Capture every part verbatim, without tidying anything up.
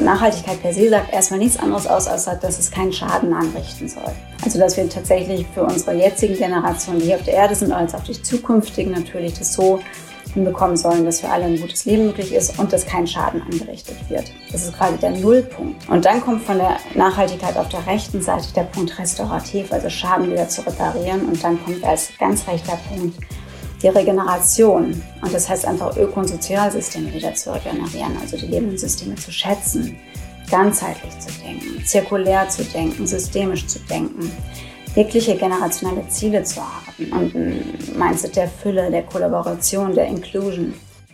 Nachhaltigkeit per se sagt erstmal nichts anderes aus, als dass es keinen Schaden anrichten soll. Also dass wir tatsächlich für unsere jetzigen Generationen, die hier auf der Erde sind, als auch die zukünftigen natürlich das so hinbekommen sollen, dass für alle ein gutes Leben möglich ist und dass kein Schaden angerichtet wird. Das ist quasi der Nullpunkt. Und dann kommt von der Nachhaltigkeit auf der rechten Seite der Punkt restaurativ, also Schaden wieder zu reparieren. Und dann kommt als ganz rechter Punkt die Regeneration. Und das heißt einfach Öko- und Sozialsysteme wieder zu regenerieren, also die lebenden Systeme zu schätzen, ganzheitlich zu denken, zirkulär zu denken, systemisch zu denken, wirkliche generationelle Ziele zu haben und ein Mindset der Fülle, der Kollaboration, der Inclusion.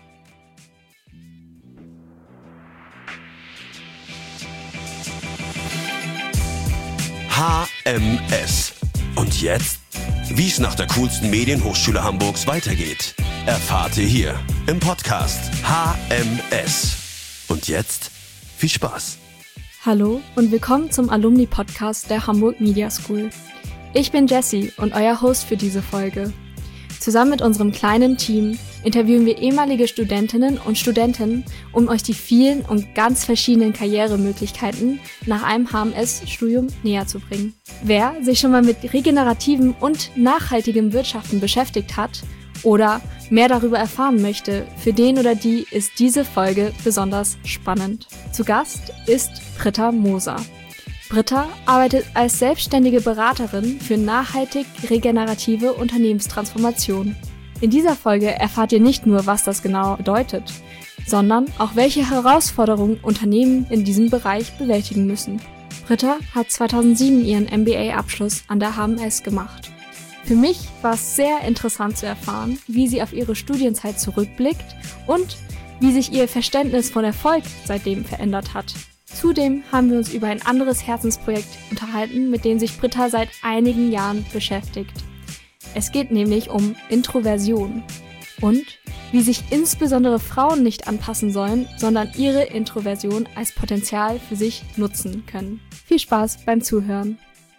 H M S. Und jetzt? Wie es nach der coolsten Medienhochschule Hamburgs weitergeht, erfahrt ihr hier im Podcast H M S. Und jetzt viel Spaß. Hallo und willkommen zum Alumni-Podcast der Hamburg Media School. Ich bin Jessie und euer Host für diese Folge. Zusammen mit unserem kleinen Team interviewen wir ehemalige Studentinnen und Studenten, um euch die vielen und ganz verschiedenen Karrieremöglichkeiten nach einem H M S-Studium näher zu bringen. Wer sich schon mal mit regenerativem und nachhaltigem Wirtschaften beschäftigt hat oder mehr darüber erfahren möchte, für den oder die ist diese Folge besonders spannend. Zu Gast ist Britta Moser. Britta arbeitet als selbstständige Beraterin für nachhaltig regenerative Unternehmenstransformation. In dieser Folge erfahrt ihr nicht nur, was das genau bedeutet, sondern auch welche Herausforderungen Unternehmen in diesem Bereich bewältigen müssen. Britta hat zweitausendsieben ihren M B A-Abschluss an der H M S gemacht. Für mich war es sehr interessant zu erfahren, wie sie auf ihre Studienzeit zurückblickt und wie sich ihr Verständnis von Erfolg seitdem verändert hat. Zudem haben wir uns über ein anderes Herzensprojekt unterhalten, mit dem sich Britta seit einigen Jahren beschäftigt. Es geht nämlich um Introversion und wie sich insbesondere Frauen nicht anpassen sollen, sondern ihre Introversion als Potenzial für sich nutzen können. Viel Spaß beim Zuhören.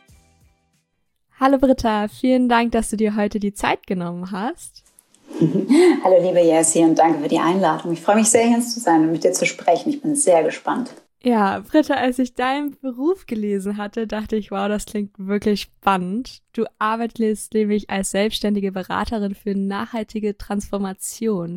Hallo Britta, vielen Dank, dass du dir heute die Zeit genommen hast. Hallo liebe Jessie und danke für die Einladung. Ich freue mich sehr, hier zu sein und mit dir zu sprechen. Ich bin sehr gespannt. Ja, Britta, als ich deinen Beruf gelesen hatte, dachte ich, wow, das klingt wirklich spannend. Du arbeitest nämlich als selbstständige Beraterin für nachhaltige Transformation.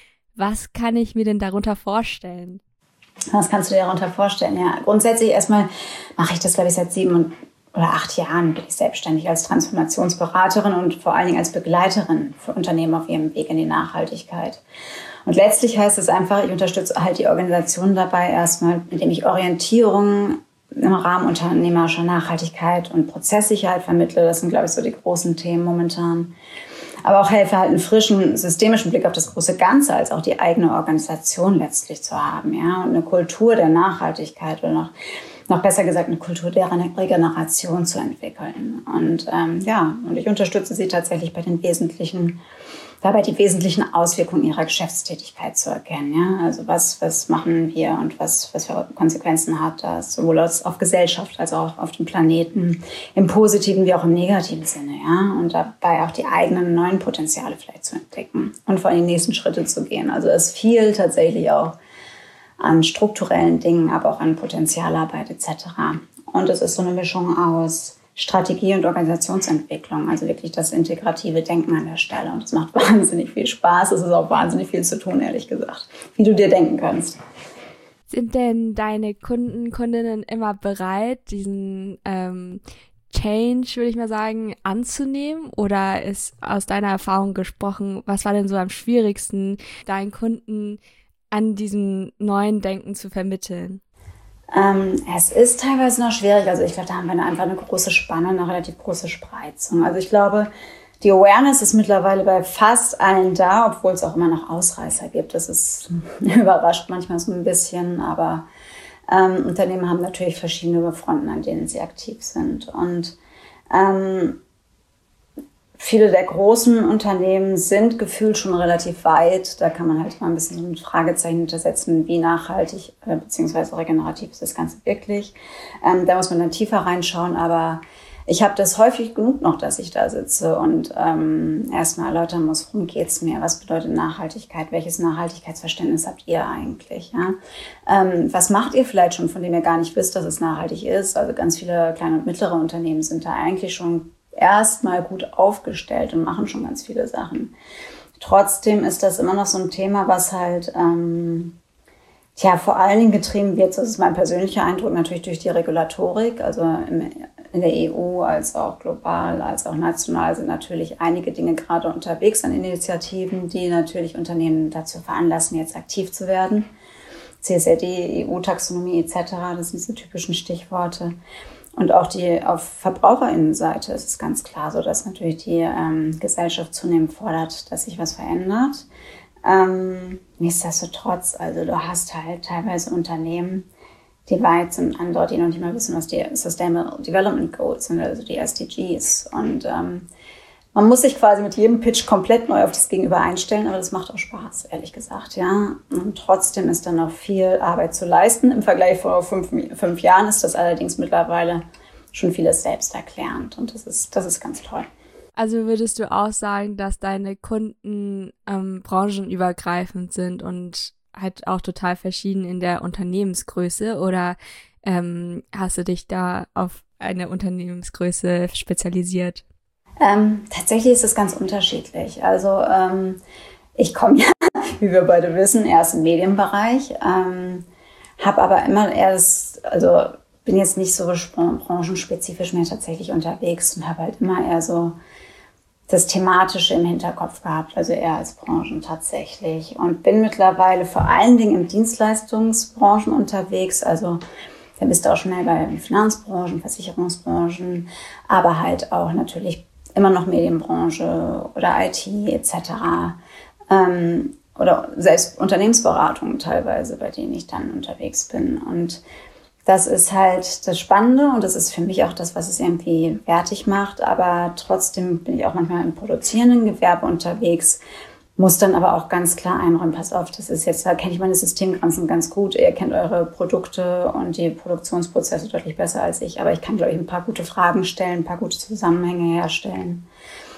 Was kann ich mir denn darunter vorstellen? Was kannst du dir darunter vorstellen? Ja, grundsätzlich erstmal mache ich das, glaube ich, seit sieben oder acht Jahren bin ich selbstständig als Transformationsberaterin und vor allen Dingen als Begleiterin für Unternehmen auf ihrem Weg in die Nachhaltigkeit. Und letztlich heißt es einfach, ich unterstütze halt die Organisation dabei erstmal, indem ich Orientierung im Rahmen unternehmerischer Nachhaltigkeit und Prozesssicherheit vermittle. Das sind, glaube ich, so die großen Themen momentan. Aber auch helfe halt einen frischen, systemischen Blick auf das große Ganze, als auch die eigene Organisation letztlich zu haben. Ja? Und eine Kultur der Nachhaltigkeit oder noch, noch besser gesagt eine Kultur der Regeneration zu entwickeln. Und ähm, ja, und ich unterstütze sie tatsächlich bei den wesentlichen dabei die wesentlichen Auswirkungen ihrer Geschäftstätigkeit zu erkennen. Ja? Also was, was machen wir und was, was für Konsequenzen hat das, sowohl auf Gesellschaft als auch auf dem Planeten, im positiven wie auch im negativen Sinne. Ja? Und dabei auch die eigenen neuen Potenziale vielleicht zu entdecken und vor allem die nächsten Schritte zu gehen. Also es ist viel tatsächlich auch an strukturellen Dingen, aber auch an Potenzialarbeit et cetera. Und es ist so eine Mischung aus Strategie und Organisationsentwicklung, also wirklich das integrative Denken an der Stelle. Und es macht wahnsinnig viel Spaß. Es ist auch wahnsinnig viel zu tun, ehrlich gesagt, wie du dir denken kannst. Sind denn deine Kunden, Kundinnen immer bereit, diesen ähm, Change, würde ich mal sagen, anzunehmen? Oder ist aus deiner Erfahrung gesprochen, was war denn so am schwierigsten, deinen Kunden an diesem neuen Denken zu vermitteln? Ähm, es ist teilweise noch schwierig. Also ich glaube, da haben wir einfach eine große Spanne, eine relativ große Spreizung. Also ich glaube, die Awareness ist mittlerweile bei fast allen da, obwohl es auch immer noch Ausreißer gibt. Das ist überrascht manchmal so ein bisschen, aber ähm, Unternehmen haben natürlich verschiedene Fronten, an denen sie aktiv sind. Und ähm, viele der großen Unternehmen sind gefühlt schon relativ weit. Da kann man halt mal ein bisschen so ein Fragezeichen hintersetzen, wie nachhaltig äh, bzw. regenerativ ist das Ganze wirklich. Ähm, da muss man dann tiefer reinschauen, aber ich habe das häufig genug noch, dass ich da sitze und ähm, erstmal erläutern muss, worum geht's mir, was bedeutet Nachhaltigkeit, welches Nachhaltigkeitsverständnis habt ihr eigentlich? Ja? Ähm, was macht ihr vielleicht schon, von dem ihr gar nicht wisst, dass es nachhaltig ist? Also ganz viele kleine und mittlere Unternehmen sind da eigentlich schon erstmal gut aufgestellt und machen schon ganz viele Sachen. Trotzdem ist das immer noch so ein Thema, was halt ähm, tja, vor allen Dingen getrieben wird, das ist mein persönlicher Eindruck, natürlich durch die Regulatorik, also im, in der E U als auch global, als auch national sind natürlich einige Dinge gerade unterwegs an Initiativen, die natürlich Unternehmen dazu veranlassen, jetzt aktiv zu werden. C S R D, E U-Taxonomie et cetera, das sind diese typischen Stichworte. Und auch die auf VerbraucherInnenseite ist es ganz klar so, dass natürlich die ähm, Gesellschaft zunehmend fordert, dass sich was verändert. Ähm, nichtsdestotrotz, also du hast halt teilweise Unternehmen, die weit sind an dort, die noch nicht mal wissen, was die Sustainable Development Goals sind, also die S D Gs. Und ähm, man muss sich quasi mit jedem Pitch komplett neu auf das Gegenüber einstellen, aber das macht auch Spaß, ehrlich gesagt, ja. Und trotzdem ist da noch viel Arbeit zu leisten. Im Vergleich vor fünf, fünf Jahren ist das allerdings mittlerweile schon vieles selbsterklärend und das ist, das ist ganz toll. Also würdest du auch sagen, dass deine Kunden ähm, branchenübergreifend sind und halt auch total verschieden in der Unternehmensgröße oder ähm, hast du dich da auf eine Unternehmensgröße spezialisiert? Ähm, tatsächlich ist es ganz unterschiedlich. Also ähm, ich komme ja, wie wir beide wissen, erst im Medienbereich, ähm, habe aber immer eher das, also bin jetzt nicht so branchenspezifisch mehr tatsächlich unterwegs und habe halt immer eher so das Thematische im Hinterkopf gehabt, also eher als Branchen tatsächlich. Und bin mittlerweile vor allen Dingen im Dienstleistungsbranchen unterwegs, also da bist du auch schnell bei Finanzbranchen, Versicherungsbranchen, aber halt auch natürlich immer noch Medienbranche oder I T et cetera. Ähm, oder selbst Unternehmensberatungen teilweise, bei denen ich dann unterwegs bin. Und das ist halt das Spannende und das ist für mich auch das, was es irgendwie wertig macht. Aber trotzdem bin ich auch manchmal im produzierenden Gewerbe unterwegs, muss dann aber auch ganz klar einräumen, pass auf, das ist jetzt, da kenne ich meine Systemgrenzen ganz gut. Ihr kennt eure Produkte und die Produktionsprozesse deutlich besser als ich. Aber ich kann, glaube ich, ein paar gute Fragen stellen, ein paar gute Zusammenhänge herstellen.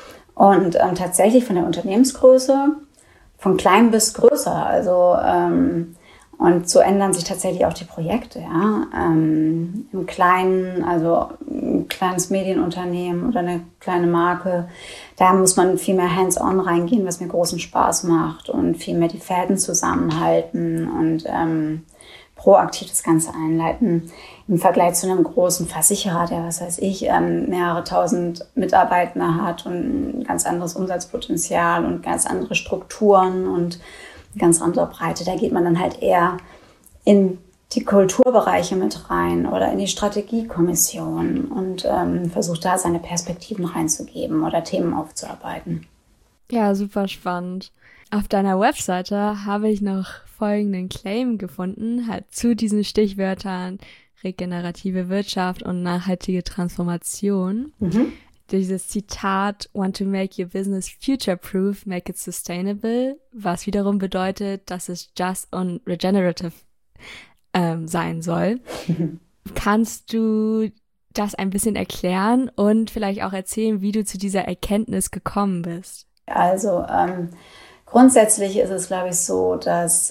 Und ähm, tatsächlich von der Unternehmensgröße, von klein bis größer, also ähm, und so ändern sich tatsächlich auch die Projekte, ja. Ähm, im Kleinen, also ein kleines Medienunternehmen oder eine kleine Marke, da muss man viel mehr hands-on reingehen, was mir großen Spaß macht und viel mehr die Fäden zusammenhalten und ähm, proaktiv das Ganze einleiten. Im Vergleich zu einem großen Versicherer, der, was weiß ich, ähm, mehrere tausend Mitarbeiter hat und ein ganz anderes Umsatzpotenzial und ganz andere Strukturen und ganz andere Breite. Da geht man dann halt eher in die Kulturbereiche mit rein oder in die Strategiekommission und ähm, versucht da seine Perspektiven reinzugeben oder Themen aufzuarbeiten. Ja, super spannend. Auf deiner Webseite habe ich noch folgenden Claim gefunden, halt zu diesen Stichwörtern regenerative Wirtschaft und nachhaltige Transformation. Mhm. Dieses Zitat, want to make your business future-proof, make it sustainable, was wiederum bedeutet, dass es just und regenerative ähm, sein soll. Mhm. Kannst du das ein bisschen erklären und vielleicht auch erzählen, wie du zu dieser Erkenntnis gekommen bist? Also ähm, grundsätzlich ist es, glaube ich, so, dass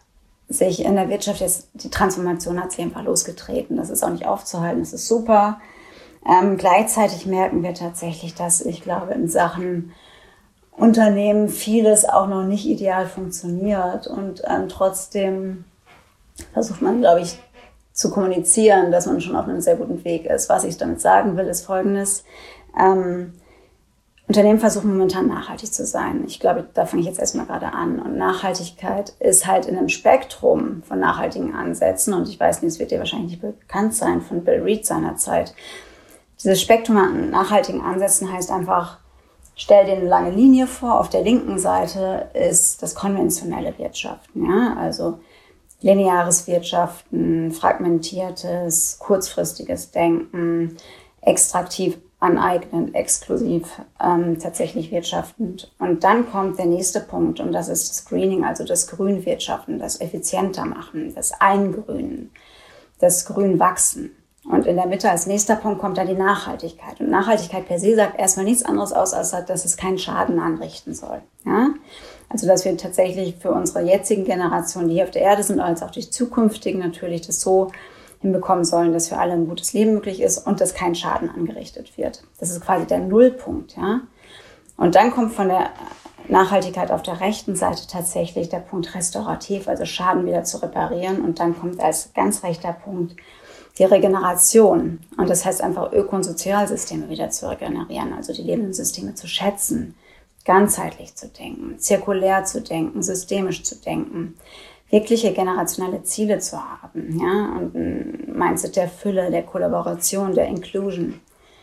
sich in der Wirtschaft jetzt, die Transformation hat sich einfach losgetreten. Das ist auch nicht aufzuhalten, das ist super. Ähm, gleichzeitig merken wir tatsächlich, dass ich glaube, in Sachen Unternehmen vieles auch noch nicht ideal funktioniert und ähm, trotzdem versucht man, glaube ich, zu kommunizieren, dass man schon auf einem sehr guten Weg ist. Was ich damit sagen will, ist Folgendes. Ähm, Unternehmen versuchen momentan nachhaltig zu sein. Ich glaube, da fange ich jetzt erstmal gerade an. Und Nachhaltigkeit ist halt in einem Spektrum von nachhaltigen Ansätzen. Und ich weiß nicht, es wird dir wahrscheinlich nicht bekannt sein von Bill Reed seinerzeit. Dieses Spektrum an nachhaltigen Ansätzen heißt einfach, stell dir eine lange Linie vor. Auf der linken Seite ist das konventionelle Wirtschaften, ja, also lineares Wirtschaften, fragmentiertes, kurzfristiges Denken, extraktiv aneignend, exklusiv, ähm, tatsächlich wirtschaftend. Und dann kommt der nächste Punkt und das ist das Greening, also das Grünwirtschaften, das effizienter machen, das Eingrünen, das Grünwachsen. Und in der Mitte als nächster Punkt kommt dann die Nachhaltigkeit. Und Nachhaltigkeit per se sagt erstmal nichts anderes aus, als dass es keinen Schaden anrichten soll. Ja? Also dass wir tatsächlich für unsere jetzigen Generationen, die hier auf der Erde sind, als auch die zukünftigen natürlich das so hinbekommen sollen, dass für alle ein gutes Leben möglich ist und dass kein Schaden angerichtet wird. Das ist quasi der Nullpunkt. Ja? Und dann kommt von der Nachhaltigkeit auf der rechten Seite tatsächlich der Punkt restaurativ, also Schaden wieder zu reparieren. Und dann kommt als ganz rechter Punkt die Regeneration. Und das heißt einfach Öko- und Sozialsysteme wieder zu regenerieren, also die lebenden Systeme zu schätzen, ganzheitlich zu denken, zirkulär zu denken, systemisch zu denken, wirkliche generationelle Ziele zu haben, ja, und ein Mindset der Fülle, der Kollaboration, der Inclusion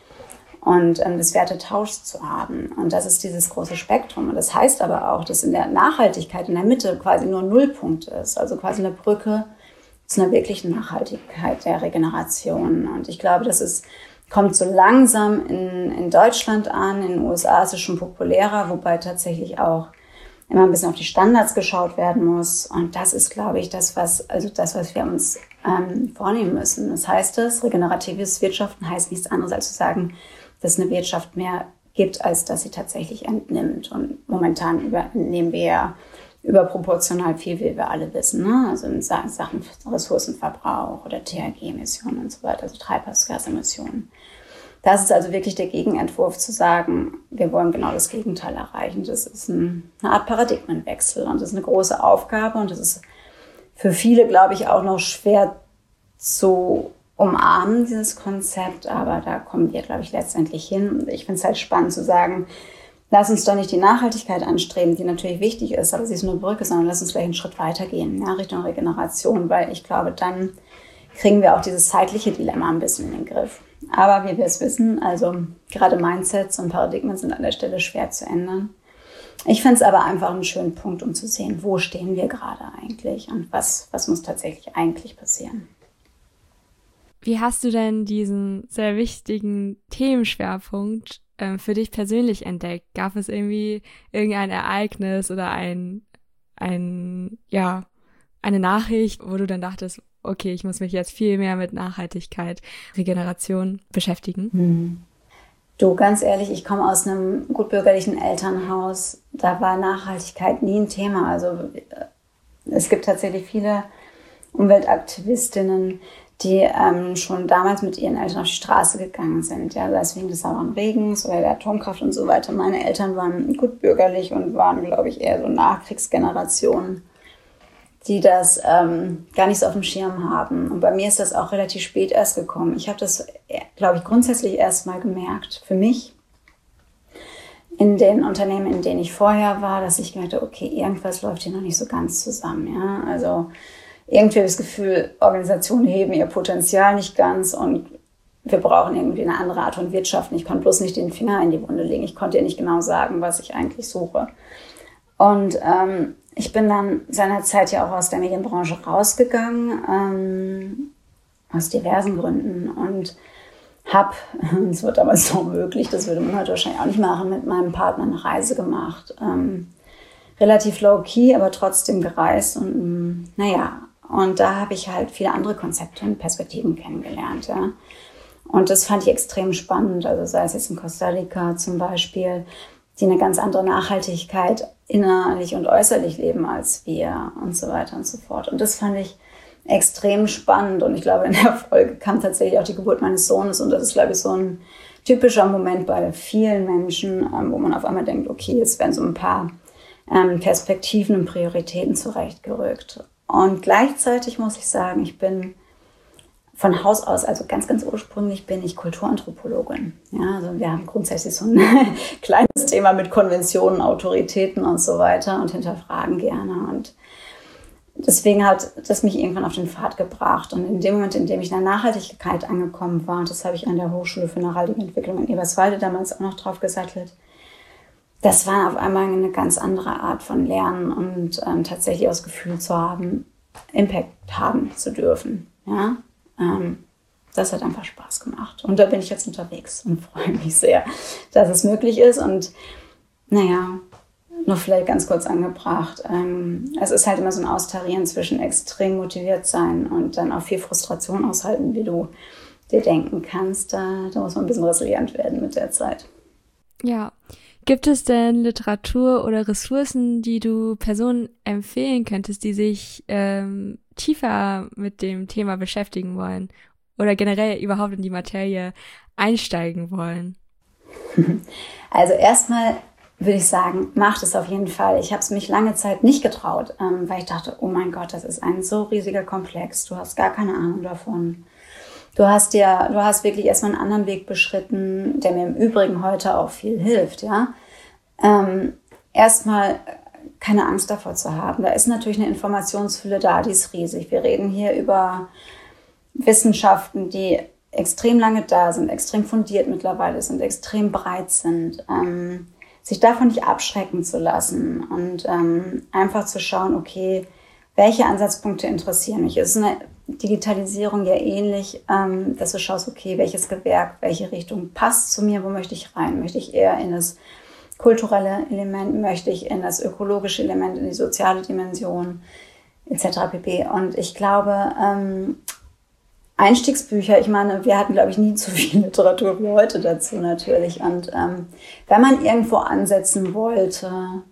und ähm, des Wertetauschs zu haben. Und das ist dieses große Spektrum. Und das heißt aber auch, dass in der Nachhaltigkeit in der Mitte quasi nur ein Nullpunkt ist, also quasi eine Brücke zu einer wirklichen Nachhaltigkeit der Regeneration. Und ich glaube, das ist, kommt so langsam in, in Deutschland an, in den U S A ist es schon populärer, wobei tatsächlich auch immer ein bisschen auf die Standards geschaut werden muss. Und das ist, glaube ich, das, was, also das, was wir uns ähm, vornehmen müssen. Das heißt es, regeneratives Wirtschaften heißt nichts anderes, als zu sagen, dass es eine Wirtschaft mehr gibt, als dass sie tatsächlich entnimmt. Und momentan entnehmen wir ja überproportional viel, wie wir alle wissen, ne? Also in Sachen Ressourcenverbrauch oder T H G-Emissionen und so weiter, also Treibhausgasemissionen. Das ist also wirklich der Gegenentwurf zu sagen, wir wollen genau das Gegenteil erreichen. Das ist ein, eine Art Paradigmenwechsel und das ist eine große Aufgabe und das ist für viele, glaube ich, auch noch schwer zu umarmen, dieses Konzept, aber da kommen wir, glaube ich, letztendlich hin. Und ich finde es halt spannend zu sagen, lass uns doch nicht die Nachhaltigkeit anstreben, die natürlich wichtig ist, aber sie ist nur eine Brücke, sondern lass uns vielleicht einen Schritt weitergehen, ja, Richtung Regeneration, weil ich glaube, dann kriegen wir auch dieses zeitliche Dilemma ein bisschen in den Griff. Aber wie wir es wissen, also gerade Mindsets und Paradigmen sind an der Stelle schwer zu ändern. Ich finde es aber einfach einen schönen Punkt, um zu sehen, wo stehen wir gerade eigentlich und was, was muss tatsächlich eigentlich passieren. Wie hast du denn diesen sehr wichtigen Themenschwerpunkt ähm, für dich persönlich entdeckt? Gab es irgendwie irgendein Ereignis oder ein, ein, ja, eine Nachricht, wo du dann dachtest, okay, ich muss mich jetzt viel mehr mit Nachhaltigkeit, Regeneration beschäftigen? Hm. Du, ganz ehrlich, ich komme aus einem gutbürgerlichen Elternhaus. Da war Nachhaltigkeit nie ein Thema. Also es gibt tatsächlich viele Umweltaktivistinnen, die ähm, schon damals mit ihren Eltern auf die Straße gegangen sind. Ja, sei es wegen des sauren Regens oder der Atomkraft und so weiter. Meine Eltern waren gutbürgerlich und waren, glaube ich, eher so Nachkriegsgenerationen, die das ähm, gar nicht so auf dem Schirm haben. Und bei mir ist das auch relativ spät erst gekommen. Ich habe das, glaube ich, grundsätzlich erst mal gemerkt für mich in den Unternehmen, in denen ich vorher war, dass ich gemerkt habe, okay, irgendwas läuft hier noch nicht so ganz zusammen. Ja? Also irgendwie habe ich das Gefühl, Organisationen heben ihr Potenzial nicht ganz und wir brauchen irgendwie eine andere Art von Wirtschaften. Ich konnte bloß nicht den Finger in die Wunde legen. Ich konnte ja nicht genau sagen, was ich eigentlich suche. Und ähm, ich bin dann seinerzeit ja auch aus der Medienbranche rausgegangen, ähm, aus diversen Gründen und habe, es wird aber so möglich, das würde man heute wahrscheinlich auch nicht machen, mit meinem Partner eine Reise gemacht. Ähm, relativ low-key, aber trotzdem gereist und ähm, naja, und da habe ich halt viele andere Konzepte und Perspektiven kennengelernt, ja. Und das fand ich extrem spannend, also sei es jetzt in Costa Rica zum Beispiel, die eine ganz andere Nachhaltigkeit innerlich und äußerlich leben als wir und so weiter und so fort. Und das fand ich extrem spannend und ich glaube, in der Folge kam tatsächlich auch die Geburt meines Sohnes und das ist, glaube ich, so ein typischer Moment bei vielen Menschen, wo man auf einmal denkt, okay, jetzt werden so ein paar Perspektiven und Prioritäten zurechtgerückt. Und gleichzeitig muss ich sagen, ich bin von Haus aus, also ganz, ganz ursprünglich bin ich Kulturanthropologin. Ja, also wir haben grundsätzlich so ein kleines Thema mit Konventionen, Autoritäten und so weiter und hinterfragen gerne. Und deswegen hat das mich irgendwann auf den Pfad gebracht. Und in dem Moment, in dem ich in der Nachhaltigkeit angekommen war, und das habe ich an der Hochschule für nachhaltige Entwicklung in Eberswalde damals auch noch drauf gesattelt, das war auf einmal eine ganz andere Art von Lernen und ähm, tatsächlich auch das Gefühl zu haben, Impact haben zu dürfen. Ja? Ähm, das hat einfach Spaß gemacht. Und da bin ich jetzt unterwegs und freue mich sehr, dass es möglich ist. Und naja, noch vielleicht ganz kurz angebracht. Ähm, es ist halt immer so ein Austarieren zwischen extrem motiviert sein und dann auch viel Frustration aushalten, wie du dir denken kannst. Da, da muss man ein bisschen resilient werden mit der Zeit. Ja. Gibt es denn Literatur oder Ressourcen, die du Personen empfehlen könntest, die sich ähm, tiefer mit dem Thema beschäftigen wollen oder generell überhaupt in die Materie einsteigen wollen? Also erstmal würde ich sagen, macht es auf jeden Fall. Ich habe es mich lange Zeit nicht getraut, ähm, weil ich dachte, oh mein Gott, das ist ein so riesiger Komplex. Du hast gar keine Ahnung davon. Du hast dir, du hast wirklich erstmal einen anderen Weg beschritten, der mir im Übrigen heute auch viel hilft, ja. Ähm, erstmal keine Angst davor zu haben. Da ist natürlich eine Informationsfülle da, die ist riesig. Wir reden hier über Wissenschaften, die extrem lange da sind, extrem fundiert mittlerweile sind, extrem breit sind. Ähm, sich davon nicht abschrecken zu lassen und ähm, einfach zu schauen, okay, welche Ansatzpunkte interessieren mich? Es ist eine Digitalisierung ja ähnlich, ähm, dass du schaust, okay, welches Gewerk, welche Richtung passt zu mir, wo möchte ich rein? Möchte ich eher in das kulturelle Element, möchte ich in das ökologische Element, in die soziale Dimension et cetera pp. Und ich glaube, ähm, Einstiegsbücher, ich meine, wir hatten, glaube ich, nie zu viel Literatur wie heute dazu natürlich. Und ähm, wenn man irgendwo ansetzen wollte,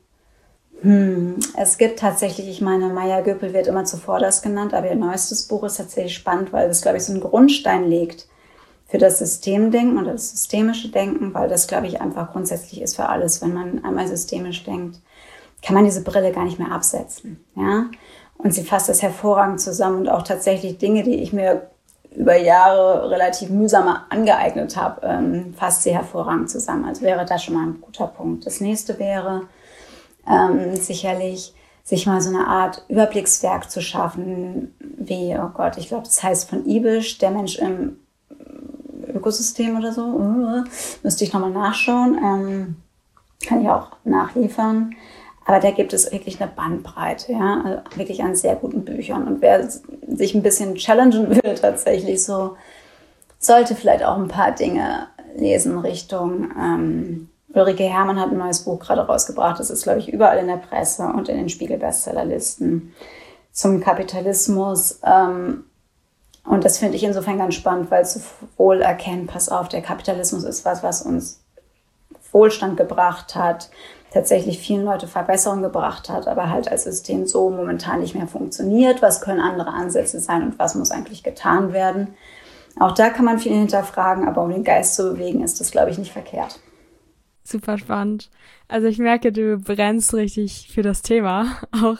hm, es gibt tatsächlich, ich meine, Maya Göpel wird immer zuvorderst genannt, aber ihr neuestes Buch ist tatsächlich spannend, weil es, glaube ich, so einen Grundstein legt für das Systemdenken und das systemische Denken, weil das, glaube ich, einfach grundsätzlich ist für alles. Wenn man einmal systemisch denkt, kann man diese Brille gar nicht mehr absetzen. Ja? Und sie fasst das hervorragend zusammen und auch tatsächlich Dinge, die ich mir über Jahre relativ mühsam angeeignet habe, ähm, fasst sie hervorragend zusammen. Also wäre das schon mal ein guter Punkt. Das nächste wäre ähm, sicherlich, sich mal so eine Art Überblickswerk zu schaffen, wie, oh Gott, ich glaube, das heißt von Ibisch, der Mensch im Ökosystem oder so. Uh, müsste ich nochmal nachschauen. Ähm, kann ich auch nachliefern. Aber da gibt es wirklich eine Bandbreite, ja, also wirklich an sehr guten Büchern. Und wer sich ein bisschen challengen will, tatsächlich so, sollte vielleicht auch ein paar Dinge lesen Richtung, ähm, Ulrike Herrmann hat ein neues Buch gerade rausgebracht. Das ist, glaube ich, überall in der Presse und in den Spiegel-Bestsellerlisten zum Kapitalismus. Ähm, und das finde ich insofern ganz spannend, weil es sowohl erkennt, pass auf, der Kapitalismus ist was, was uns Wohlstand gebracht hat, tatsächlich vielen Leute Verbesserungen gebracht hat, aber halt als System so momentan nicht mehr funktioniert. Was können andere Ansätze sein und was muss eigentlich getan werden? Auch da kann man viel hinterfragen, aber um den Geist zu bewegen, ist das, glaube ich, nicht verkehrt. Super spannend. Also ich merke, du brennst richtig für das Thema auch.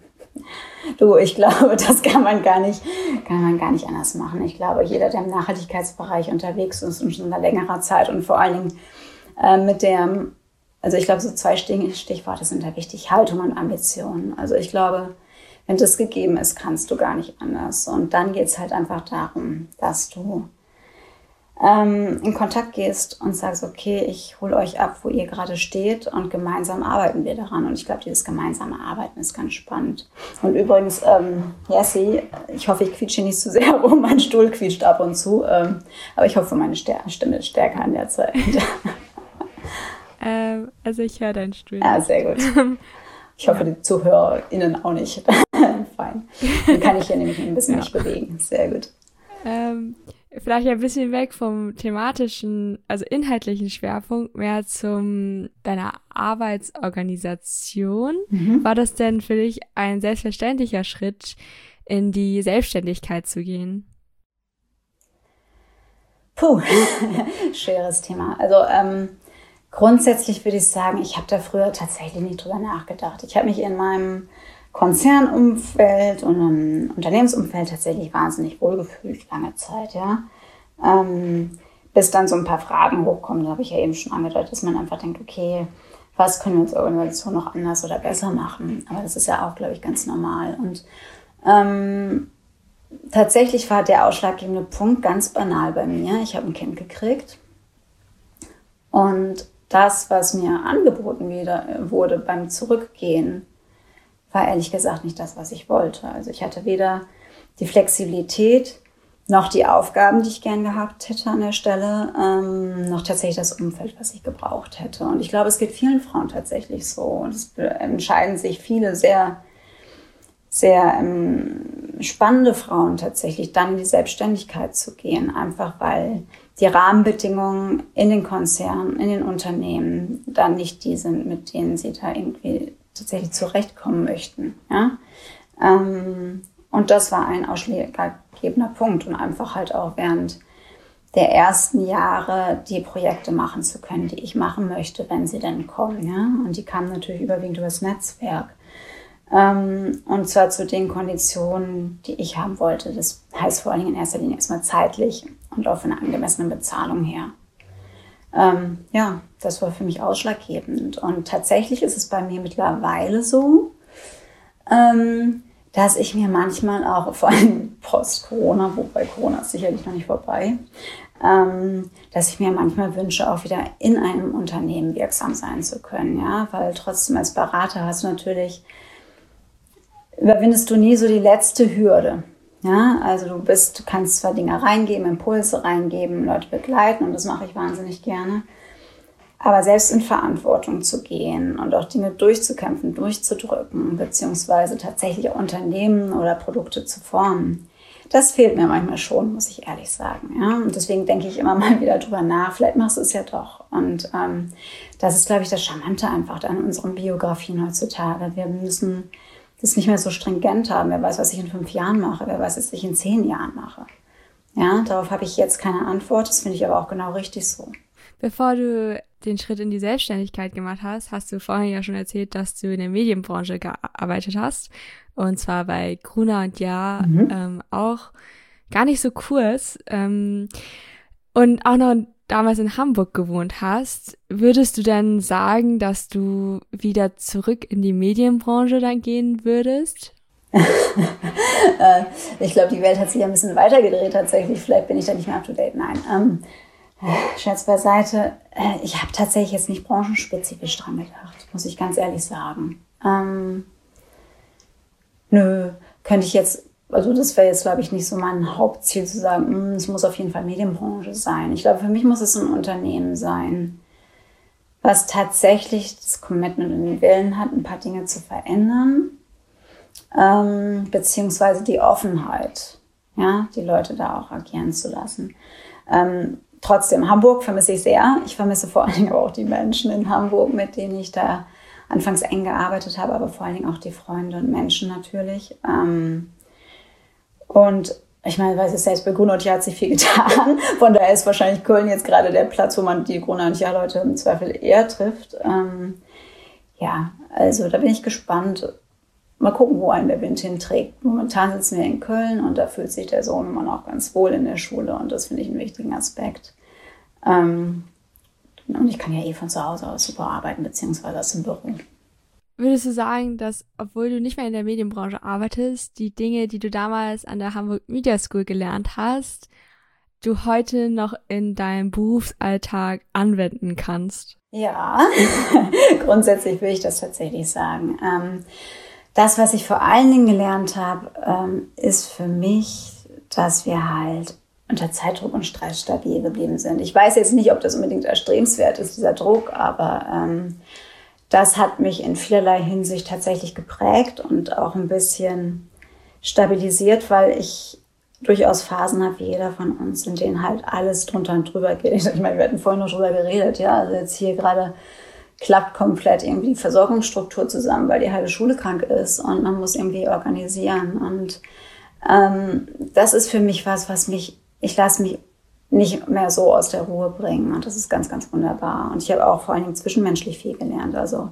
Du, ich glaube, das kann man gar nicht, kann man gar nicht anders machen. Ich glaube, jeder, der im Nachhaltigkeitsbereich unterwegs ist und schon seit längerer Zeit und vor allen Dingen äh, mit der, also ich glaube, so zwei Stichworte sind da wichtig, Haltung und Ambition. Also ich glaube, wenn das gegeben ist, kannst du gar nicht anders. Und dann geht es halt einfach darum, dass du ähm, in Kontakt gehst und sagst, okay, ich hole euch ab, wo ihr gerade steht und gemeinsam arbeiten wir daran. Und ich glaube, dieses gemeinsame Arbeiten ist ganz spannend. Und übrigens, ähm, Jessie, ich hoffe, ich quietsche nicht zu sehr rum, mein Stuhl quietscht ab und zu, ähm, aber ich hoffe, meine Stimme ist stärker in der Zeit. ähm, also ich höre deinen Stuhl. Ja, sehr gut. Ich hoffe, ja. Die ZuhörerInnen auch nicht. Fein. Dann kann ich hier nämlich ein bisschen ja. mich bewegen. Sehr gut. Ähm, vielleicht ein bisschen weg vom thematischen, also inhaltlichen Schwerpunkt, mehr zum deiner Arbeitsorganisation. Mhm. War das denn für dich ein selbstverständlicher Schritt, in die Selbstständigkeit zu gehen? Puh, schweres Thema. Also ähm, grundsätzlich würde ich sagen, ich habe da früher tatsächlich nicht drüber nachgedacht. Ich habe mich in meinem Konzernumfeld und im Unternehmensumfeld tatsächlich wahnsinnig wohlgefühlt, lange Zeit, ja. Ähm, bis dann so ein paar Fragen hochkommen, da habe ich ja eben schon angedeutet, dass man einfach denkt, okay, was können wir als Organisation noch anders oder besser machen? Aber das ist ja auch, glaube ich, ganz normal. Und ähm, tatsächlich war der ausschlaggebende Punkt ganz banal bei mir. Ich habe ein Kind gekriegt und das, was mir angeboten wieder, wurde beim Zurückgehen, war ehrlich gesagt nicht das, was ich wollte. Also ich hatte weder die Flexibilität noch die Aufgaben, die ich gern gehabt hätte an der Stelle, ähm, noch tatsächlich das Umfeld, was ich gebraucht hätte. Und ich glaube, es geht vielen Frauen tatsächlich so. Und es entscheiden sich viele sehr, sehr ähm, spannende Frauen tatsächlich, dann in die Selbstständigkeit zu gehen, einfach weil die Rahmenbedingungen in den Konzernen, in den Unternehmen dann nicht die sind, mit denen sie da irgendwie tatsächlich zurechtkommen möchten. Ja? Ähm, und das war ein ausschlaggebender Punkt und einfach halt auch während der ersten Jahre die Projekte machen zu können, die ich machen möchte, wenn sie denn kommen. Ja? Und die kamen natürlich überwiegend über das Netzwerk. Ähm, und zwar zu den Konditionen, die ich haben wollte. Das heißt vor allen Dingen in erster Linie erstmal zeitlich und auch von einer angemessenen Bezahlung her. Ähm, ja, das war für mich ausschlaggebend. Und tatsächlich ist es bei mir mittlerweile so, ähm, dass ich mir manchmal auch, vor allem post-Corona, wobei Corona ist sicherlich noch nicht vorbei, ähm, dass ich mir manchmal wünsche, auch wieder in einem Unternehmen wirksam sein zu können. Ja? Weil trotzdem als Berater hast du natürlich, überwindest du nie so die letzte Hürde. Ja? Also du bist, du kannst zwar Dinge reingeben, Impulse reingeben, Leute begleiten und das mache ich wahnsinnig gerne. Aber selbst in Verantwortung zu gehen und auch Dinge durchzukämpfen, durchzudrücken, beziehungsweise tatsächlich Unternehmen oder Produkte zu formen, das fehlt mir manchmal schon, muss ich ehrlich sagen. Ja? Und deswegen denke ich immer mal wieder drüber nach, vielleicht machst du es ja doch. Und ähm, das ist, glaube ich, das Charmante einfach an unseren Biografien heutzutage. Wir müssen das nicht mehr so stringent haben. Wer weiß, was ich in fünf Jahren mache, wer weiß, was ich in zehn Jahren mache. Ja, darauf habe ich jetzt keine Antwort, das finde ich aber auch genau richtig so. Bevor du den Schritt in die Selbstständigkeit gemacht hast, hast du vorhin ja schon erzählt, dass du in der Medienbranche gearbeitet hast. Und zwar bei Gruner und Jahr, mhm. ähm, auch gar nicht so kurz. Ähm, und auch noch damals in Hamburg gewohnt hast. Würdest du dann sagen, dass du wieder zurück in die Medienbranche dann gehen würdest? Ich glaube, die Welt hat sich ein bisschen weitergedreht tatsächlich. Vielleicht bin ich da nicht mehr up to date. Nein. Ähm, Scherz beiseite. Ich habe tatsächlich jetzt nicht branchenspezifisch dran gedacht, muss ich ganz ehrlich sagen. Ähm, nö, könnte ich jetzt, also das wäre jetzt, glaube ich, nicht so mein Hauptziel zu sagen, es muss auf jeden Fall Medienbranche sein. Ich glaube, für mich muss es ein Unternehmen sein, was tatsächlich das Commitment und den Willen hat, ein paar Dinge zu verändern. Ähm, beziehungsweise die Offenheit, ja, die Leute da auch agieren zu lassen. Ähm, trotzdem, Hamburg vermisse ich sehr. Ich vermisse vor allen Dingen aber auch die Menschen in Hamburg, mit denen ich da anfangs eng gearbeitet habe, aber vor allen Dingen auch die Freunde und Menschen natürlich. Ähm, und ich meine, weiß ich selbst, bei Gruner und Jahr hat sich viel getan. Von daher ist wahrscheinlich Köln jetzt gerade der Platz, wo man die Gruner und Jahr Leute im Zweifel eher trifft. Ähm, ja, also da bin ich gespannt. Mal gucken, wo einen der Wind hinträgt. Momentan sitzen wir in Köln und da fühlt sich der Sohnemann auch ganz wohl in der Schule und das finde ich einen wichtigen Aspekt. Ähm, und ich kann ja eh von zu Hause aus super arbeiten, beziehungsweise aus dem Büro. Würdest du sagen, dass, obwohl du nicht mehr in der Medienbranche arbeitest, die Dinge, die du damals an der Hamburg Media School gelernt hast, du heute noch in deinem Berufsalltag anwenden kannst? Ja, grundsätzlich will ich das tatsächlich sagen. Ähm, Das, was ich vor allen Dingen gelernt habe, ähm, ist für mich, dass wir halt unter Zeitdruck und Stress stabil geblieben sind. Ich weiß jetzt nicht, ob das unbedingt erstrebenswert ist, dieser Druck, aber ähm, das hat mich in vielerlei Hinsicht tatsächlich geprägt und auch ein bisschen stabilisiert, weil ich durchaus Phasen habe, wie jeder von uns, in denen halt alles drunter und drüber geht. Ich meine, wir hatten vorhin noch drüber geredet, ja, also jetzt hier gerade klappt komplett irgendwie die Versorgungsstruktur zusammen, weil die halbe Schule krank ist und man muss irgendwie organisieren. Und ähm, das ist für mich was, was mich, ich lasse mich nicht mehr so aus der Ruhe bringen. Und das ist ganz, ganz wunderbar. Und ich habe auch vor allen Dingen zwischenmenschlich viel gelernt. Also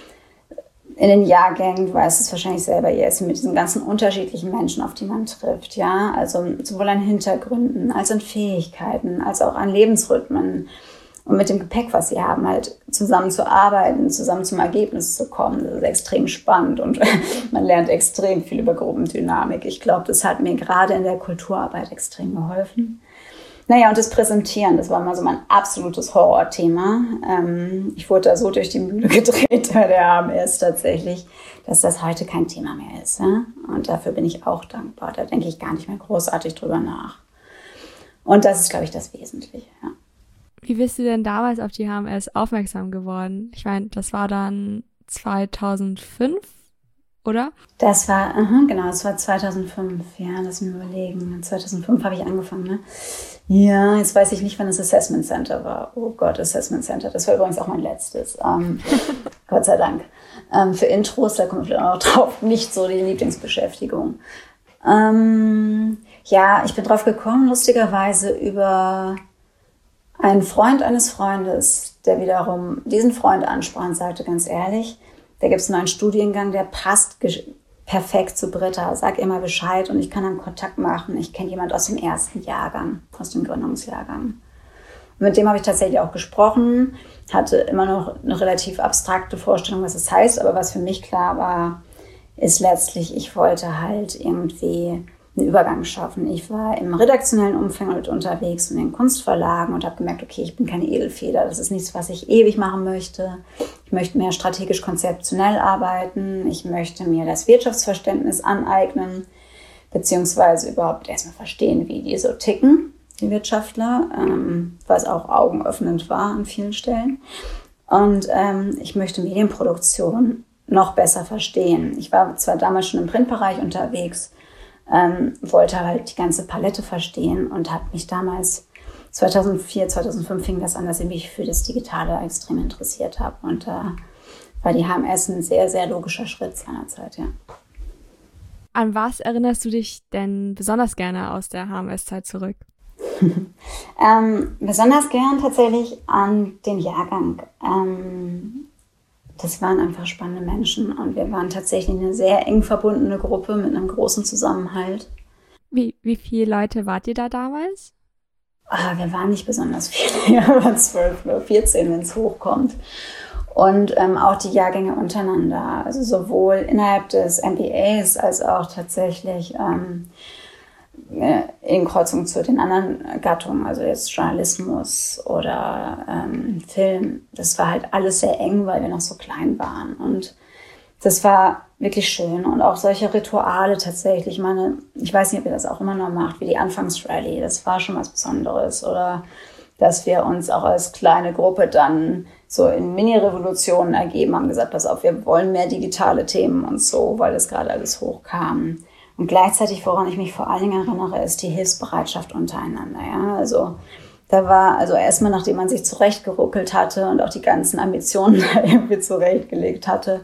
in den Jahrgängen, du weißt es wahrscheinlich selber, jetzt mit diesen ganzen unterschiedlichen Menschen, auf die man trifft. Ja, also sowohl an Hintergründen, als an Fähigkeiten, als auch an Lebensrhythmen. Und mit dem Gepäck, was sie haben, halt zusammen zu arbeiten, zusammen zum Ergebnis zu kommen, das ist extrem spannend und man lernt extrem viel über Gruppendynamik. Ich glaube, das hat mir gerade in der Kulturarbeit extrem geholfen. Naja, und das Präsentieren, das war mal so mein absolutes Horrorthema. Ich wurde da so durch die Mühle gedreht bei der H M S tatsächlich, dass das heute kein Thema mehr ist. Und dafür bin ich auch dankbar. Da denke ich gar nicht mehr großartig drüber nach. Und das ist, glaube ich, das Wesentliche, ja. Wie bist du denn damals auf die H M S aufmerksam geworden? Ich meine, das war dann zweitausendfünf oder? Das war, aha, genau, das war zweitausendfünf. Ja, lass mich überlegen. zweitausendfünf habe ich angefangen, ne? Ja, jetzt weiß ich nicht, wann das Assessment Center war. Oh Gott, Assessment Center. Das war übrigens auch mein letztes. Ähm, Gott sei Dank. Ähm, für Intros, da kommen wir vielleicht auch noch drauf, nicht so die Lieblingsbeschäftigung. Ähm, ja, ich bin drauf gekommen, lustigerweise über einen Freund eines Freundes, der wiederum diesen Freund ansprach und sagte, ganz ehrlich, da gibt es einen neuen Studiengang, der passt perfekt zu Britta. Sag ihr mal Bescheid und ich kann dann Kontakt machen. Ich kenne jemanden aus dem ersten Jahrgang, aus dem Gründungsjahrgang. Und mit dem habe ich tatsächlich auch gesprochen, hatte immer noch eine relativ abstrakte Vorstellung, was es heißt. Aber was für mich klar war, ist letztlich, ich wollte halt irgendwie einen Übergang schaffen. Ich war im redaktionellen Umfeld unterwegs und in Kunstverlagen und habe gemerkt, okay, ich bin keine Edelfeder. Das ist nichts, was ich ewig machen möchte. Ich möchte mehr strategisch-konzeptionell arbeiten. Ich möchte mir das Wirtschaftsverständnis aneignen, beziehungsweise überhaupt erstmal verstehen, wie die so ticken, die Wirtschaftler, ähm, was auch augenöffnend war an vielen Stellen. Und ähm, ich möchte Medienproduktion noch besser verstehen. Ich war zwar damals schon im Printbereich unterwegs, ähm, wollte halt die ganze Palette verstehen und habe mich damals zweitausendvier, zweitausendfünf fing das an, dass ich mich für das Digitale extrem interessiert habe. Und da äh, war die H M S ein sehr, sehr logischer Schritt seinerzeit, ja. An was erinnerst du dich denn besonders gerne aus der H M S-Zeit zurück? ähm, besonders gern tatsächlich an den Jahrgang. Ähm, das waren einfach spannende Menschen und wir waren tatsächlich eine sehr eng verbundene Gruppe mit einem großen Zusammenhalt. Wie, wie viele Leute wart ihr da damals? Ah, wir waren nicht besonders viele, wir waren zwölf oder vierzehn, wenn es hochkommt. Und ähm, auch die Jahrgänge untereinander, also sowohl innerhalb des M B As als auch tatsächlich ähm, in Kreuzung zu den anderen Gattungen, also jetzt Journalismus oder ähm, Film. Das war halt alles sehr eng, weil wir noch so klein waren. Und das war wirklich schön. Und auch solche Rituale tatsächlich. Ich meine, ich weiß nicht, ob ihr das auch immer noch macht, wie die Anfangsrallye. Das war schon was Besonderes. Oder dass wir uns auch als kleine Gruppe dann so in Mini-Revolutionen ergeben haben, gesagt, pass auf, wir wollen mehr digitale Themen und so, weil das gerade alles hochkam. Und gleichzeitig, woran ich mich vor allen Dingen erinnere, ist die Hilfsbereitschaft untereinander. Ja? Also da war, also erstmal, nachdem man sich zurechtgeruckelt hatte und auch die ganzen Ambitionen irgendwie zurechtgelegt hatte,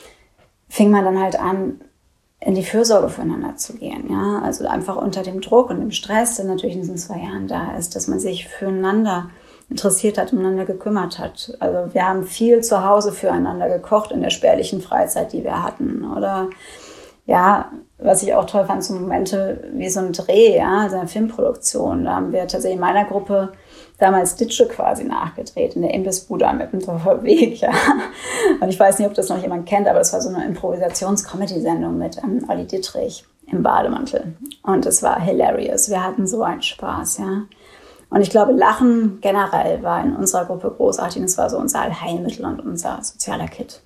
fing man dann halt an, in die Fürsorge füreinander zu gehen. Ja? Also einfach unter dem Druck und dem Stress, der natürlich in diesen zwei Jahren da ist, dass man sich füreinander interessiert hat, umeinander gekümmert hat. Also wir haben viel zu Hause füreinander gekocht in der spärlichen Freizeit, die wir hatten. Oder ja, was ich auch toll fand, so Momente wie so ein Dreh, ja, so eine Filmproduktion. Da haben wir tatsächlich in meiner Gruppe damals Ditsche quasi nachgedreht, in der Imbissbude am Eppendorfer Weg, ja. Und ich weiß nicht, ob das noch jemand kennt, aber es war so eine Improvisations-Comedy-Sendung mit ähm, Olli Dittrich im Bademantel. Und es war hilarious. Wir hatten so einen Spaß, ja. Und ich glaube, Lachen generell war in unserer Gruppe großartig. Und es war so unser Allheilmittel und unser sozialer Kit.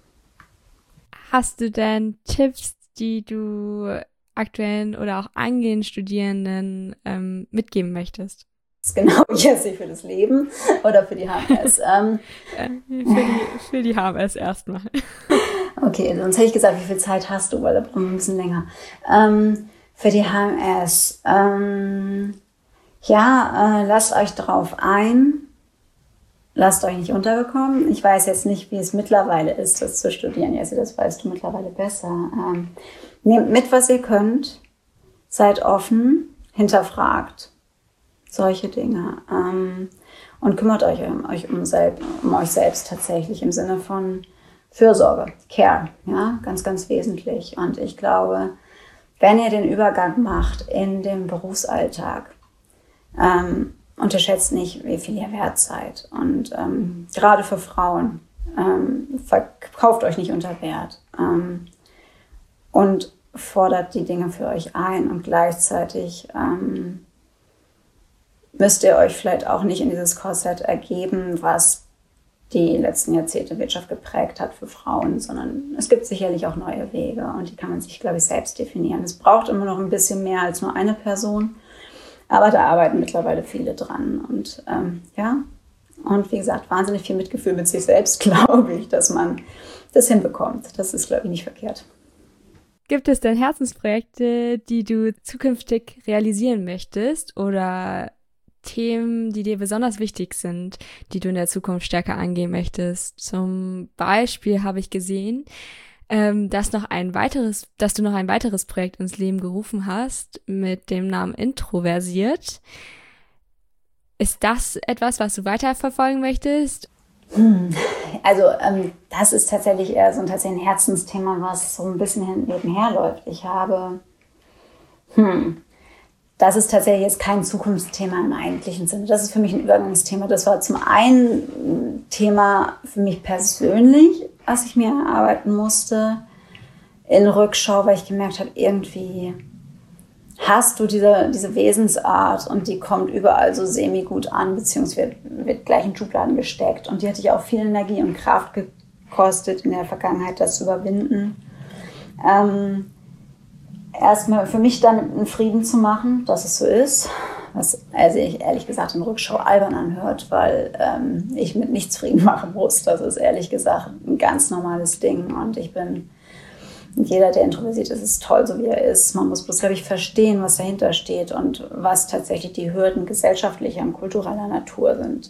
Hast du denn Tipps, die du aktuellen oder auch angehenden Studierenden ähm, mitgeben möchtest? Das ist genau Jessie für das Leben oder für die H M S? ähm, für, die, für die H M S erstmal. Okay, sonst hätte ich gesagt, wie viel Zeit hast du, weil da brauchen wir ein bisschen länger. Ähm, für die H M S, ähm, ja, äh, lasst euch drauf ein. Lasst euch nicht unterbekommen. Ich weiß jetzt nicht, wie es mittlerweile ist, das zu studieren. Jessie, das weißt du mittlerweile besser. Ähm, nehmt mit, was ihr könnt. Seid offen, hinterfragt solche Dinge. Ähm, und kümmert euch um euch, um, selb, um euch selbst tatsächlich im Sinne von Fürsorge, Care. Ja, ganz, ganz wesentlich. Und ich glaube, wenn ihr den Übergang macht in den Berufsalltag, ähm, unterschätzt nicht, wie viel ihr wert seid. Und ähm, gerade für Frauen, ähm, verkauft euch nicht unter Wert. Ähm, und fordert die Dinge für euch ein. Und gleichzeitig ähm, müsst ihr euch vielleicht auch nicht in dieses Korsett ergeben, was die letzten Jahrzehnte Wirtschaft geprägt hat für Frauen, sondern es gibt sicherlich auch neue Wege. Und die kann man sich, glaube ich, selbst definieren. Es braucht immer noch ein bisschen mehr als nur eine Person. Aber da arbeiten mittlerweile viele dran. Und ähm, ja, und wie gesagt, wahnsinnig viel Mitgefühl mit sich selbst, glaube ich, dass man das hinbekommt. Das ist, glaube ich, nicht verkehrt. Gibt es denn Herzensprojekte, die du zukünftig realisieren möchtest oder Themen, die dir besonders wichtig sind, die du in der Zukunft stärker angehen möchtest? Zum Beispiel habe ich gesehen, ähm, dass noch ein weiteres, dass du noch ein weiteres Projekt ins Leben gerufen hast mit dem Namen Introversiert. Ist das etwas, was du weiterverfolgen möchtest? Also ähm, das ist tatsächlich eher so ein, tatsächlich ein Herzensthema, was so ein bisschen nebenher läuft. Ich habe, hm, das ist tatsächlich jetzt kein Zukunftsthema im eigentlichen Sinne. Das ist für mich ein Übergangsthema. Das war zum einen ein Thema für mich persönlich, was ich mir erarbeiten musste in Rückschau, weil ich gemerkt habe, irgendwie hast du diese, diese Wesensart und die kommt überall so semi-gut an, beziehungsweise wird, wird gleich in Schubladen gesteckt. Und die hatte ich auch viel Energie und Kraft gekostet in der Vergangenheit, das zu überwinden. Ähm, erstmal für mich damit einen Frieden zu machen, dass es so ist, was also ich ehrlich gesagt in Rückschau albern anhört, weil ähm, ich mit nichts Frieden machen muss. Das ist ehrlich gesagt ein ganz normales Ding und ich bin... Jeder, der introversiert ist, ist toll, so wie er ist. Man muss bloß, glaube ich, verstehen, was dahinter steht und was tatsächlich die Hürden gesellschaftlicher und kultureller Natur sind.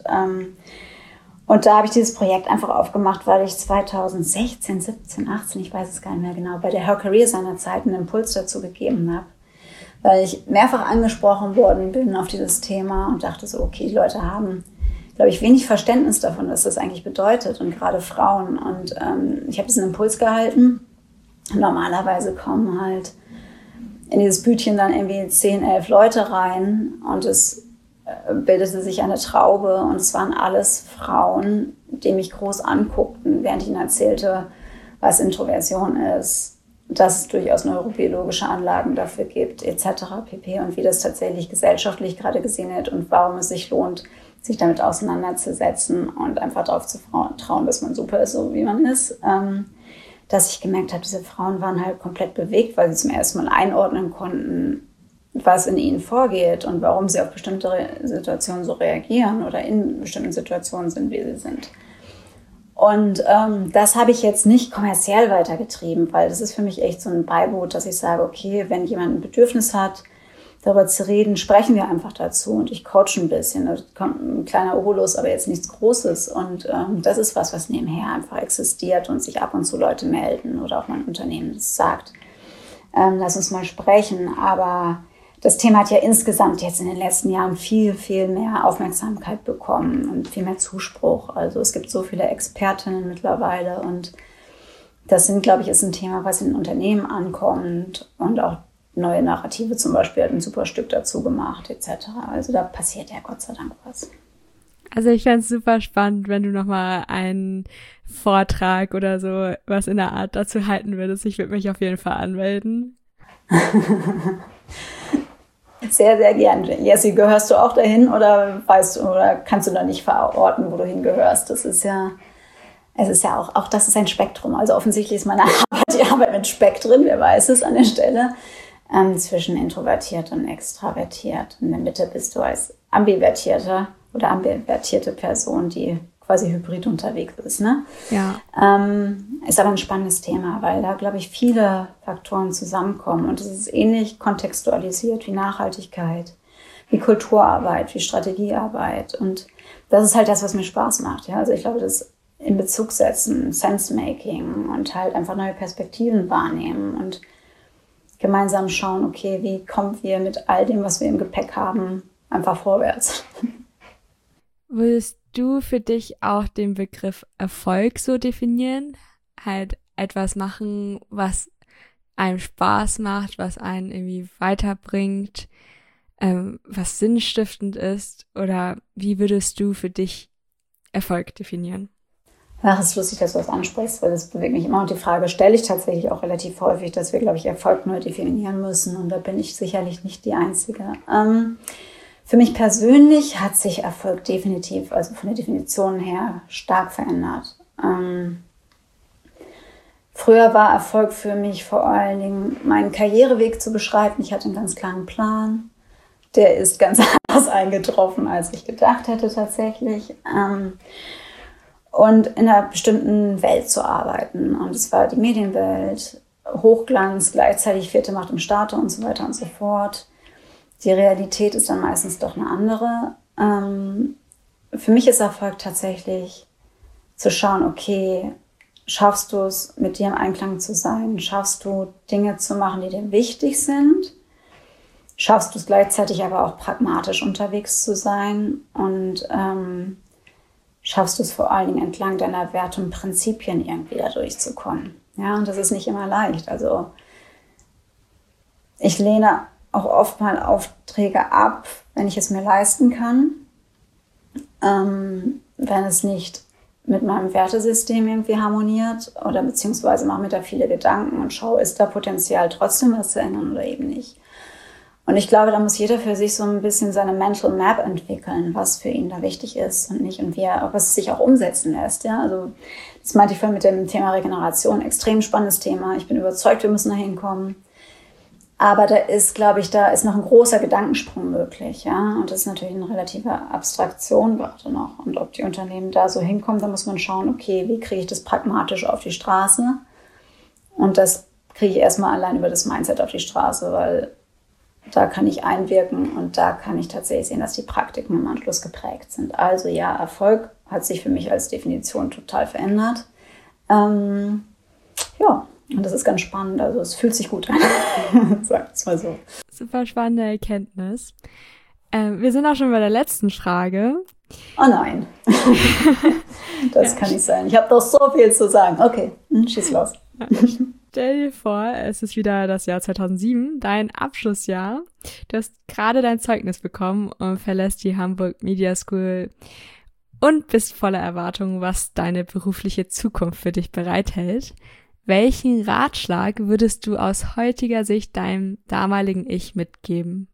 Und da habe ich dieses Projekt einfach aufgemacht, weil ich zweitausendsechzehn, siebzehn, achtzehn, ich weiß es gar nicht mehr genau, bei der Her Career seinerzeit einen Impuls dazu gegeben habe. Weil ich mehrfach angesprochen worden bin auf dieses Thema und dachte so, okay, die Leute haben, glaube ich, wenig Verständnis davon, was das eigentlich bedeutet und gerade Frauen. Und ähm, ich habe diesen Impuls gehalten. Normalerweise kommen halt in dieses Bütchen dann irgendwie zehn, elf Leute rein und es bildete sich eine Traube und es waren alles Frauen, die mich groß anguckten, während ich ihnen erzählte, was Introversion ist, dass es durchaus neurobiologische Anlagen dafür gibt, et cetera pp. Und wie das tatsächlich gesellschaftlich gerade gesehen wird und warum es sich lohnt, sich damit auseinanderzusetzen und einfach darauf zu trauen, dass man super ist, so wie man ist. Ähm, dass ich gemerkt habe, diese Frauen waren halt komplett bewegt, weil sie zum ersten Mal einordnen konnten, was in ihnen vorgeht und warum sie auf bestimmte Situationen so reagieren oder in bestimmten Situationen sind, wie sie sind. Und ähm, das habe ich jetzt nicht kommerziell weitergetrieben, weil das ist für mich echt so ein Beiboot, dass ich sage, okay, wenn jemand ein Bedürfnis hat, darüber zu reden, sprechen wir einfach dazu und ich coache ein bisschen. Da kommt ein kleiner Obolus, aber jetzt nichts Großes. Und ähm, das ist was, was nebenher einfach existiert und sich ab und zu Leute melden oder auch mein Unternehmen das sagt. Ähm, lass uns mal sprechen. Aber das Thema hat ja insgesamt jetzt in den letzten Jahren viel, viel mehr Aufmerksamkeit bekommen und viel mehr Zuspruch. Also es gibt so viele Expertinnen mittlerweile und das sind, glaube ich, ist ein Thema, was in Unternehmen ankommt und auch neue Narrative zum Beispiel hat ein super Stück dazu gemacht, et cetera. Also da passiert ja Gott sei Dank was. Also ich fände es super spannend, wenn du nochmal einen Vortrag oder so was in der Art dazu halten würdest. Ich würde mich auf jeden Fall anmelden. Sehr, sehr gerne. Jessie, gehörst du auch dahin oder weißt du oder kannst du da nicht verorten, wo du hingehörst? Das ist ja, es ist ja auch, auch das ist ein Spektrum. Also offensichtlich ist meine Arbeit die Arbeit mit Spektren, wer weiß es an der Stelle. Ähm, zwischen introvertiert und extravertiert. In der Mitte bist du als ambivertierte oder ambivertierte Person, die quasi hybrid unterwegs ist. Ne? Ja. Ähm, ist aber ein spannendes Thema, weil da, glaube ich, viele Faktoren zusammenkommen. Und es ist ähnlich kontextualisiert wie Nachhaltigkeit, wie Kulturarbeit, wie Strategiearbeit. Und das ist halt das, was mir Spaß macht. Ja? Also ich glaube, das in Bezug setzen, Sense-Making und halt einfach neue Perspektiven wahrnehmen und gemeinsam schauen, okay, wie kommen wir mit all dem, was wir im Gepäck haben, einfach vorwärts. Würdest du für dich auch den Begriff Erfolg so definieren? Halt etwas machen, was einem Spaß macht, was einen irgendwie weiterbringt, ähm, was sinnstiftend ist? Oder wie würdest du für dich Erfolg definieren? Ach, es ist lustig, dass du das ansprichst, weil das bewegt mich immer. Und die Frage stelle ich tatsächlich auch relativ häufig, dass wir, glaube ich, Erfolg neu definieren müssen. Und da bin ich sicherlich nicht die Einzige. Ähm, für mich persönlich hat sich Erfolg definitiv, also von der Definition her, stark verändert. Ähm, früher war Erfolg für mich vor allen Dingen, meinen Karriereweg zu beschreiten. Ich hatte einen ganz klaren Plan. Der ist ganz anders eingetroffen, als ich gedacht hätte tatsächlich. Ähm, Und in einer bestimmten Welt zu arbeiten. Und es war die Medienwelt, Hochglanz, gleichzeitig vierte Macht im Staate und so weiter und so fort. Die Realität ist dann meistens doch eine andere. Ähm, für mich ist Erfolg tatsächlich zu schauen, okay, schaffst du es, mit dir im Einklang zu sein? Schaffst du Dinge zu machen, die dir wichtig sind? Schaffst du es gleichzeitig aber auch pragmatisch unterwegs zu sein? Und ähm, schaffst du es vor allen Dingen entlang deiner Werte und Prinzipien irgendwie da durchzukommen? Ja, und das ist nicht immer leicht. Also ich lehne auch oft mal Aufträge ab, wenn ich es mir leisten kann, ähm, wenn es nicht mit meinem Wertesystem irgendwie harmoniert oder beziehungsweise mache mir da viele Gedanken und schaue, ist da Potenzial trotzdem was zu ändern oder eben nicht. Und ich glaube, da muss jeder für sich so ein bisschen seine Mental Map entwickeln, was für ihn da wichtig ist und nicht und wie er, ob es sich auch umsetzen lässt. Ja? Also das meinte ich vorhin mit dem Thema Regeneration, extrem spannendes Thema. Ich bin überzeugt, wir müssen da hinkommen. Aber da ist, glaube ich, da ist noch ein großer Gedankensprung möglich. Ja? Und das ist natürlich eine relative Abstraktion gerade noch. Und ob die Unternehmen da so hinkommen, da muss man schauen, okay, wie kriege ich das pragmatisch auf die Straße? Und das kriege ich erstmal allein über das Mindset auf die Straße, weil da kann ich einwirken und da kann ich tatsächlich sehen, dass die Praktiken im Anschluss geprägt sind. Also ja, Erfolg hat sich für mich als Definition total verändert. Ähm, ja, und das ist ganz spannend. Also es fühlt sich gut an, sag es mal so. Super spannende Erkenntnis. Ähm, wir sind auch schon bei der letzten Frage. Oh nein, das ja. kann nicht sein. Ich habe doch so viel zu sagen. Okay, hm, schieß los. Stell dir vor, es ist wieder das Jahr zweitausendsieben, dein Abschlussjahr. Du hast gerade dein Zeugnis bekommen und verlässt die Hamburg Media School und bist voller Erwartungen, was deine berufliche Zukunft für dich bereithält. Welchen Ratschlag würdest du aus heutiger Sicht deinem damaligen Ich mitgeben?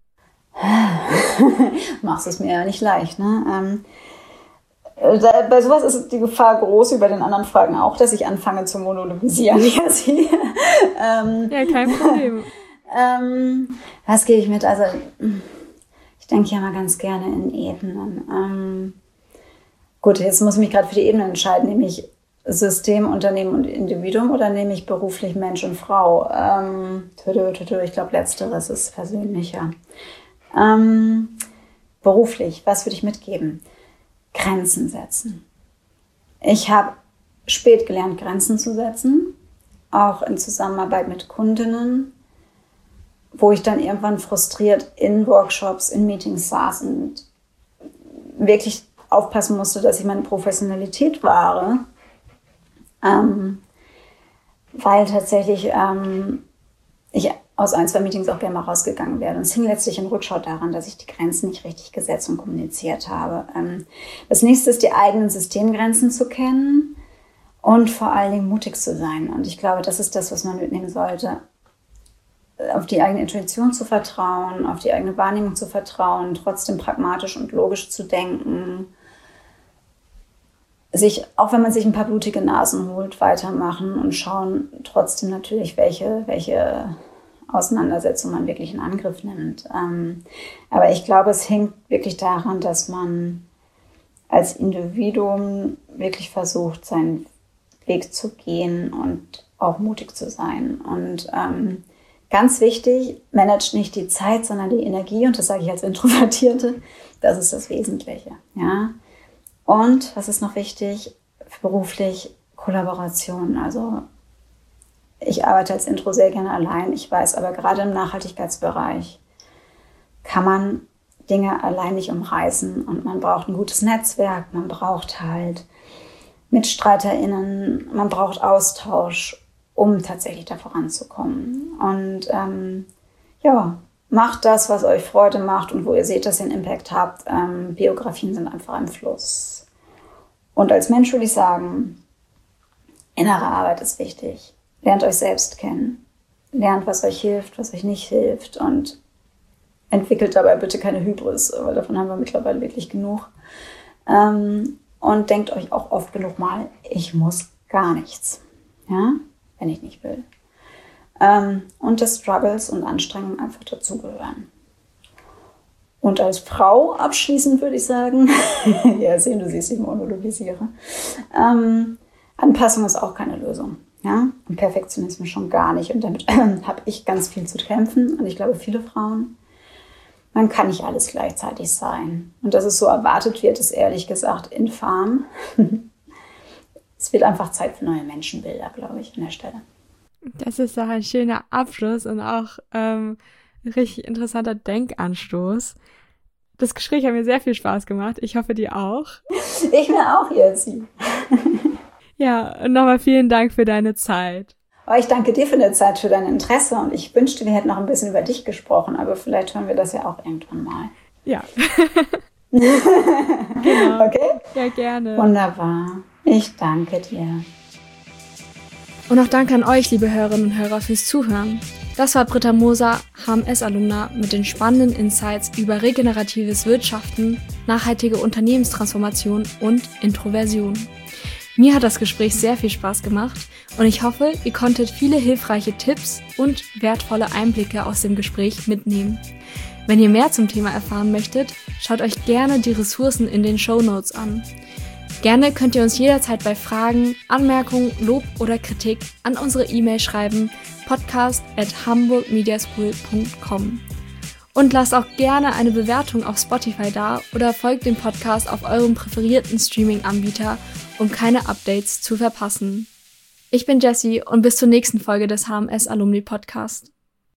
Machst es mir ja nicht leicht, ne? Ähm Da, bei sowas ist die Gefahr groß, wie bei den anderen Fragen auch, dass ich anfange zu monologisieren. ähm, ja, kein Problem. ähm, was gebe ich mit? Also ich denke ja mal ganz gerne in Ebenen. Ähm, gut, jetzt muss ich mich gerade für die Ebene entscheiden, nämlich System, Unternehmen und Individuum oder nehme ich beruflich Mensch und Frau? Ähm, ich glaube, letzteres ist persönlicher. Ähm, beruflich, was würde ich mitgeben? Grenzen setzen. Ich habe spät gelernt, Grenzen zu setzen, auch in Zusammenarbeit mit Kundinnen, wo ich dann irgendwann frustriert in Workshops, in Meetings saß und wirklich aufpassen musste, dass ich meine Professionalität wahre, ähm, weil tatsächlich ähm, ich aus ein, zwei Meetings auch gerne mal rausgegangen wäre. Und es hing letztlich in Rückschau daran, dass ich die Grenzen nicht richtig gesetzt und kommuniziert habe. Das nächste ist, die eigenen Systemgrenzen zu kennen und vor allen Dingen mutig zu sein. Und ich glaube, das ist das, was man mitnehmen sollte. Auf die eigene Intuition zu vertrauen, auf die eigene Wahrnehmung zu vertrauen, trotzdem pragmatisch und logisch zu denken. Sich, auch wenn man sich ein paar blutige Nasen holt, weitermachen und schauen trotzdem natürlich, welche, welche Auseinandersetzung man wirklich in Angriff nimmt. Ähm, aber ich glaube, es hängt wirklich daran, dass man als Individuum wirklich versucht, seinen Weg zu gehen und auch mutig zu sein. Und ähm, ganz wichtig, managt nicht die Zeit, sondern die Energie. Und das sage ich als Introvertierte. Das ist das Wesentliche. Ja? Und was ist noch wichtig? Beruflich Kollaboration. Also ich arbeite als Intro sehr gerne allein. Ich weiß aber, gerade im Nachhaltigkeitsbereich kann man Dinge allein nicht umreißen. Und man braucht ein gutes Netzwerk. Man braucht halt MitstreiterInnen. Man braucht Austausch, um tatsächlich da voranzukommen. Und ähm, ja, macht das, was euch Freude macht und wo ihr seht, dass ihr einen Impact habt. Ähm, Biografien sind einfach im Fluss. Und als Mensch würde ich sagen, innere Arbeit ist wichtig. Lernt euch selbst kennen. Lernt, was euch hilft, was euch nicht hilft. Und entwickelt dabei bitte keine Hybris, weil davon haben wir mittlerweile wirklich genug. Ähm, und denkt euch auch oft genug mal, ich muss gar nichts. Ja, wenn ich nicht will. Ähm, und dass Struggles und Anstrengungen einfach dazugehören. Und als Frau abschließend würde ich sagen, ja, sehen, du siehst, ich monologisiere, ähm, Anpassung ist auch keine Lösung. Ja? Und Perfektionismus schon gar nicht. Und damit habe ich ganz viel zu kämpfen. Und ich glaube, viele Frauen, man kann nicht alles gleichzeitig sein. Und dass es so erwartet wird, ist ehrlich gesagt infam. Es wird einfach Zeit für neue Menschenbilder, glaube ich, an der Stelle. Das ist doch ein schöner Abschluss und auch ähm, ein richtig interessanter Denkanstoß. Das Gespräch hat mir sehr viel Spaß gemacht. Ich hoffe, dir auch. Ich mir auch, Jessie. Ja, und nochmal vielen Dank für deine Zeit. Oh, ich danke dir für deine Zeit, für dein Interesse. Und ich wünschte, wir hätten noch ein bisschen über dich gesprochen. Aber vielleicht hören wir das ja auch irgendwann mal. Ja. Genau. Okay? Ja, gerne. Wunderbar. Ich danke dir. Und auch danke an euch, liebe Hörerinnen und Hörer, fürs Zuhören. Das war Britta Moser, H M S-Alumna, mit den spannenden Insights über regeneratives Wirtschaften, nachhaltige Unternehmenstransformation und Introversion. Mir hat das Gespräch sehr viel Spaß gemacht und ich hoffe, ihr konntet viele hilfreiche Tipps und wertvolle Einblicke aus dem Gespräch mitnehmen. Wenn ihr mehr zum Thema erfahren möchtet, schaut euch gerne die Ressourcen in den Shownotes an. Gerne könnt ihr uns jederzeit bei Fragen, Anmerkungen, Lob oder Kritik an unsere E-Mail schreiben, podcast at hamburgmediaschool punkt com. Und lasst auch gerne eine Bewertung auf Spotify da oder folgt dem Podcast auf eurem präferierten Streaming-Anbieter, um keine Updates zu verpassen. Ich bin Jessie und bis zur nächsten Folge des H M S Alumni Podcast.